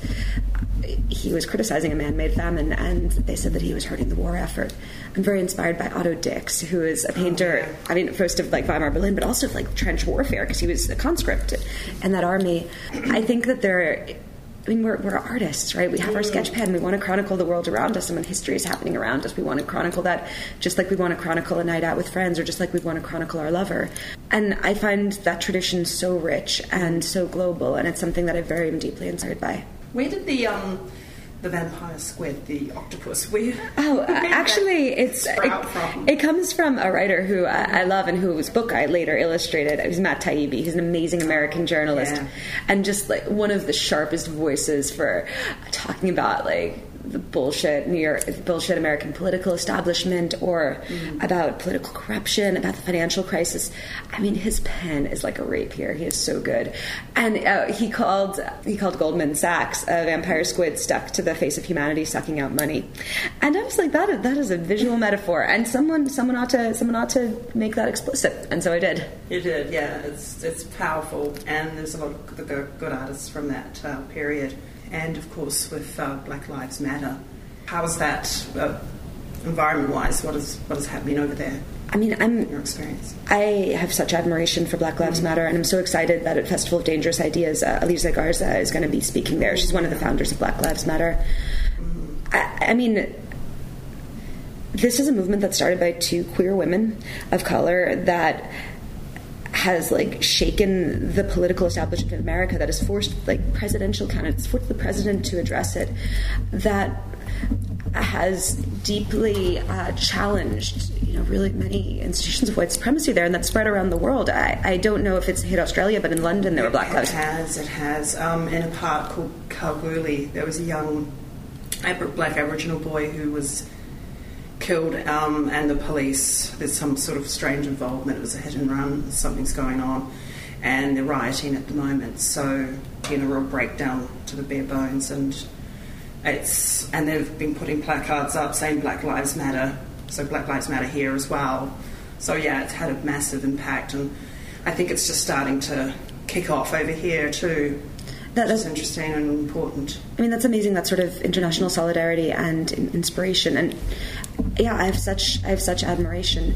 he was criticizing a man-made famine, and they said that he was hurting the war effort. I'm very inspired by Otto Dix, who is a painter, oh, yeah. I mean, first of like Weimar Berlin, but also of like trench warfare, because he was a conscript in that army. I think that there, I mean, we're, we're artists, right? We have our sketch pen. We want to chronicle the world around us, and when history is happening around us, we want to chronicle that just like we want to chronicle a night out with friends, or just like we want to chronicle our lover. And I find that tradition so rich and so global, and it's something that I very am deeply inspired by. Where did the um, the vampire squid, the octopus, where? Oh, uh, actually, it's it, it comes from a writer who I, I love and whose book I later illustrated. It was Matt Taibbi. He's an amazing American journalist, yeah. and just like one of the sharpest voices for talking about like the bullshit New York, bullshit American political establishment, or mm. about political corruption, about the financial crisis. I mean, his pen is like a rapier. He is so good. And uh, he called he called Goldman Sachs a vampire squid stuck to the face of humanity, sucking out money. And I was like, that that is a visual metaphor, and someone someone ought to someone ought to make that explicit. And so I did. You did, yeah. It's it's powerful, and there's a lot of good, good artists from that uh, period. And, of course, with uh, Black Lives Matter. How is that, uh, environment-wise? What is what is happening over there? I mean, I'm... Your experience. I have such admiration for Black Lives mm-hmm. Matter, and I'm so excited that at Festival of Dangerous Ideas, uh, Aliza Garza is going to be speaking there. She's one of the founders of Black Lives Matter. Mm-hmm. I, I mean, this is a movement that started by two queer women of color that has like shaken the political establishment in America, that has forced like presidential candidates, forced the president to address it, that has deeply uh, challenged, you know, really many institutions of white supremacy there, and that's spread around the world. I, I don't know if it's hit Australia, but in London there were Black Lives. It has, it has. Um, in a park called Kalgoorlie, there was a young black Aboriginal boy who was killed, um, and the police, there's some sort of strange involvement. It was a hit and run, something's going on, and they're rioting at the moment, so, you know, a real breakdown to the bare bones, and it's and they've been putting placards up saying Black Lives Matter, so Black Lives Matter here as well. So yeah, it's had a massive impact, and I think it's just starting to kick off over here too. That, that's interesting and important. I mean, that's amazing, that sort of international solidarity and inspiration. And yeah, I have such I have such admiration.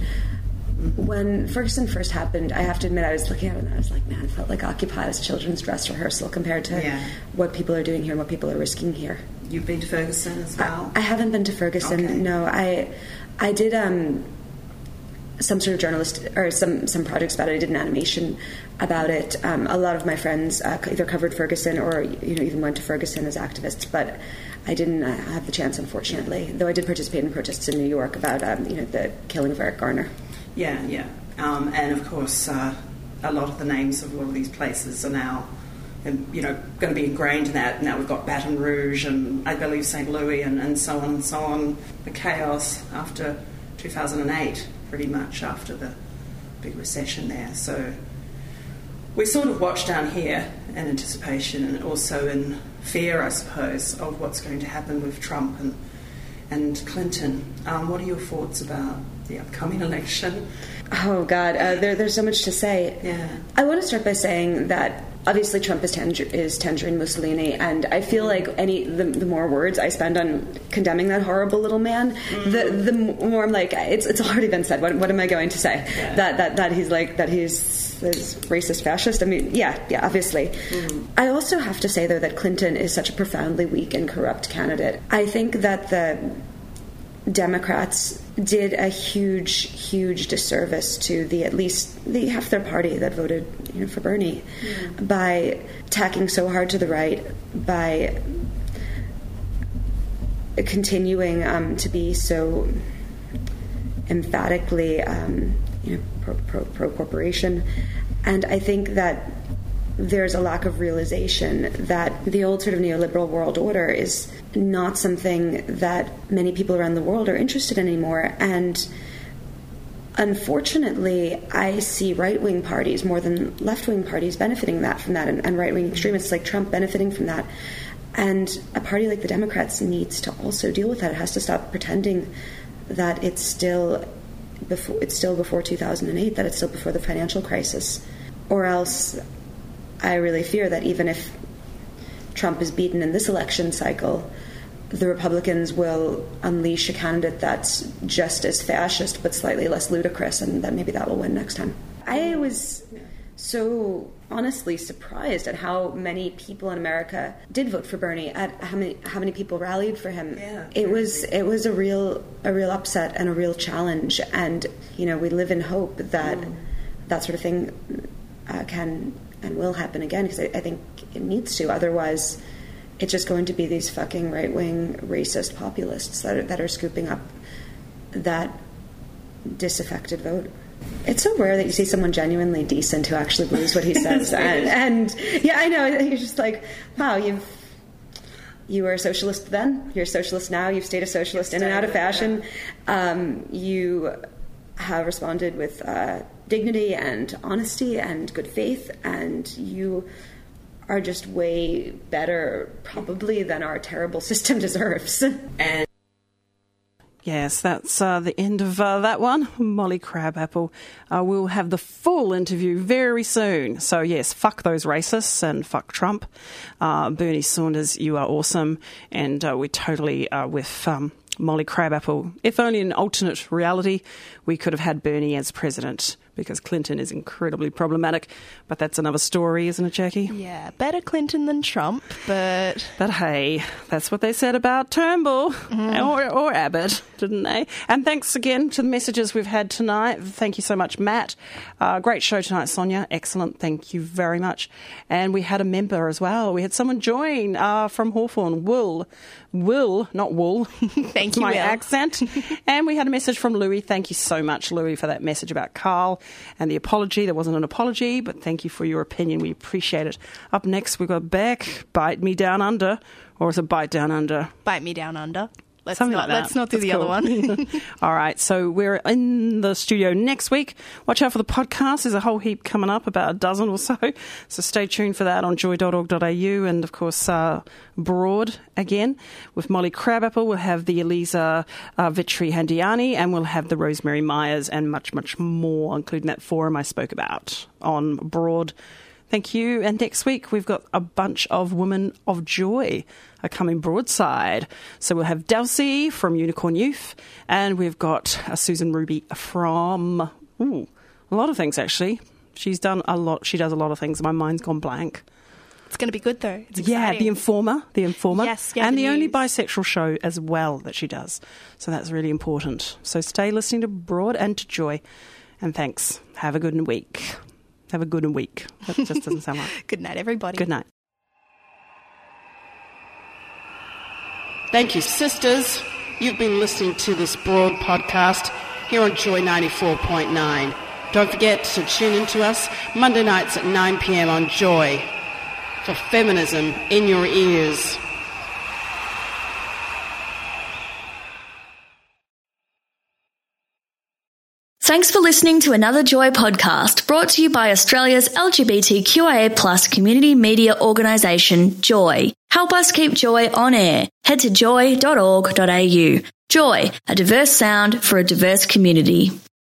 When Ferguson first happened, I have to admit, I was looking at it and I was like, man, it felt like Occupy was children's dress rehearsal compared to yeah. what people are doing here and what people are risking here. You've been to Ferguson as well? I, I haven't been to Ferguson, okay. no. I I did um, some sort of journalist, or some, some projects about it. I did an animation about it. Um, a lot of my friends uh, either covered Ferguson or, you know, even went to Ferguson as activists, but I didn't uh, have the chance, unfortunately, though I did participate in protests in New York about um, you know, the killing of Eric Garner. Yeah, yeah. Um, and, of course, uh, a lot of the names of a lot of these places are now, you know, going to be ingrained in that. Now we've got Baton Rouge and, I believe, Saint Louis and, and so on and so on. The chaos after two thousand eight, pretty much after the big recession there. So we sort of watch down here in anticipation and also in fear, I suppose, of what's going to happen with Trump and and Clinton. Um, what are your thoughts about the upcoming election? Oh, God, uh, there, there's so much to say. Yeah. I want to start by saying that obviously Trump is, tang- is Tangerine Mussolini, and I feel like any the, the more words I spend on condemning that horrible little man, mm-hmm. the the more I'm like, it's it's already been said. What, what am I going to say? Yeah. That that that he's like that he's this racist fascist? I mean, yeah, yeah, obviously. Mm-hmm. I also have to say though that Clinton is such a profoundly weak and corrupt candidate. I think that the Democrats did a huge, huge disservice to the at least the half their party that voted, you know, for Bernie, mm. by tacking so hard to the right, by continuing um, to be so emphatically, um, you know, pro, pro, pro corporation, and I think that there's a lack of realization that the old sort of neoliberal world order is not something that many people around the world are interested in anymore. And unfortunately, I see right-wing parties more than left-wing parties benefiting that from that, and, and right-wing extremists like Trump benefiting from that. And a party like the Democrats needs to also deal with that. It has to stop pretending that it's still before, it's still before two thousand eight, that it's still before the financial crisis, or else I really fear that even if Trump is beaten in this election cycle, the Republicans will unleash a candidate that's just as fascist but slightly less ludicrous, and that maybe that will win next time. I was so honestly surprised at how many people in America did vote for Bernie, at how many how many people rallied for him. Yeah, it was it was a real a real upset and a real challenge, and you know, we live in hope that mm. that sort of thing uh, can and will happen again, because I, I think it needs to. Otherwise, it's just going to be these fucking right-wing racist populists that are, that are scooping up that disaffected vote. It's so rare that you see someone genuinely decent who actually believes what he says. and, and yeah, I know, you're just like, wow, you've you were a socialist then, you're a socialist now, you've stayed a socialist in and out of fashion. Um, you have responded with uh, dignity and honesty and good faith, and you are just way better, probably, than our terrible system deserves. And yes, that's uh, the end of uh, that one. Molly Crabapple. Uh, we'll have the full interview very soon. So, yes, fuck those racists and fuck Trump. Uh, Bernie Sanders, you are awesome. And uh, we're totally uh, with um, Molly Crabapple. If only in alternate reality, we could have had Bernie as president, because Clinton is incredibly problematic. But that's another story, isn't it, Jackie? Yeah, better Clinton than Trump, but... But hey, that's what they said about Turnbull mm. or, or Abbott, didn't they? And thanks again to the messages we've had tonight. Thank you so much, Matt. Uh, great show tonight, Sonia. Excellent. Thank you very much. And we had a member as well. We had someone join uh, from Hawthorne, Will. Will, not Wool. Thank you, my Will. accent. And we had a message from Louis. Thank you so much, Louis, for that message about Carl and the apology. There wasn't an apology, but thank you for your opinion. We appreciate it. Up next, we've got Beck, Bite Me Down Under. Or is it Bite Down Under? Bite Me Down Under. Let's Something not, like that. Let's not do That's the cool. other one. All right, so we're in the studio next week. Watch out for the podcast. There's a whole heap coming up, about a dozen or so. So stay tuned for that on joy dot org dot a u. And, of course, uh, Broad again with Molly Crabapple. We'll have the Eliza uh, Vitri-Handiani, and we'll have the Rosemary Myers, and much, much more, including that forum I spoke about on Broad. Thank you. And next week, we've got a bunch of Women of Joy are coming broadside. So we'll have Delsey from Unicorn Youth, and we've got uh, Susan Ruby from ooh, a lot of things, actually. She's done a lot. She does a lot of things. My mind's gone blank. It's going to be good, though. It's exciting. Yeah, The Informer. The Informer. Yes, and the news. only bisexual show as well that she does. So that's really important. So stay listening to Broad and to Joy. And thanks. Have a good week. Have a good week. That just doesn't sound right. Good night, everybody. Good night. Thank you, sisters. You've been listening to this Broad podcast here on Joy ninety-four point nine. Don't forget to tune in to us Monday nights at nine p.m. on Joy for feminism in your ears. Thanks for listening to another Joy podcast brought to you by Australia's L G B T Q I A plus community media organisation, Joy. Help us keep Joy on air. Head to joy dot org dot a u. Joy, a diverse sound for a diverse community.